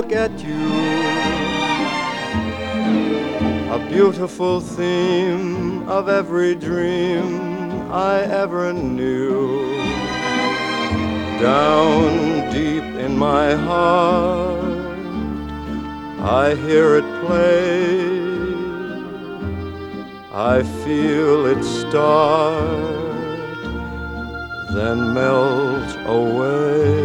look at you, a beautiful theme of every dream I ever knew. Down deep in my heart, I hear it play. I feel it start, then melt away.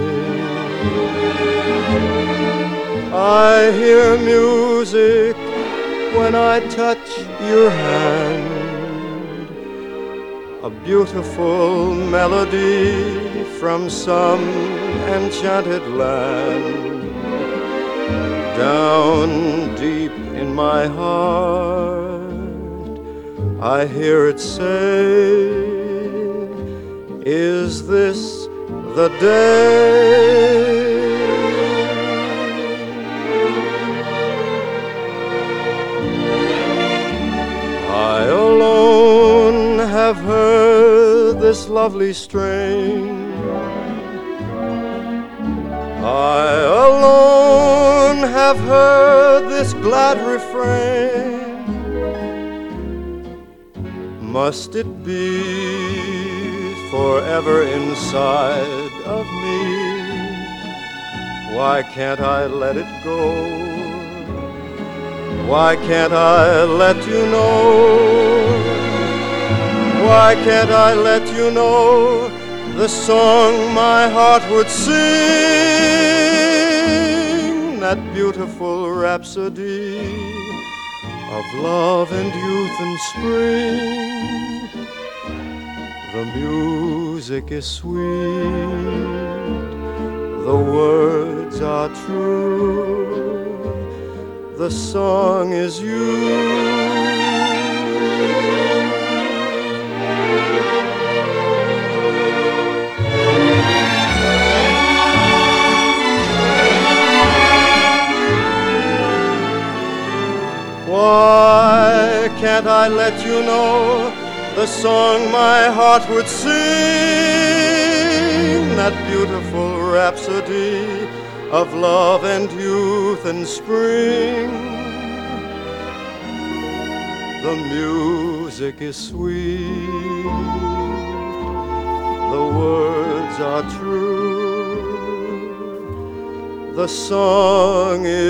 I hear music when I touch your hand, a beautiful melody from some enchanted land. Down deep in my heart, I hear it say, is this the day? I alone have heard this lovely strain. I alone have heard this glad refrain. Must it be forever inside of me? Why can't I let it go? Why can't I let you know? Why can't I let you know the song my heart would sing? That beautiful rhapsody of love and youth and spring. The music is sweet, the words are true, the song is you. Why can't I let you know the song my heart would sing? That beautiful rhapsody of love and youth and spring. The music is sweet, the words are true, the song is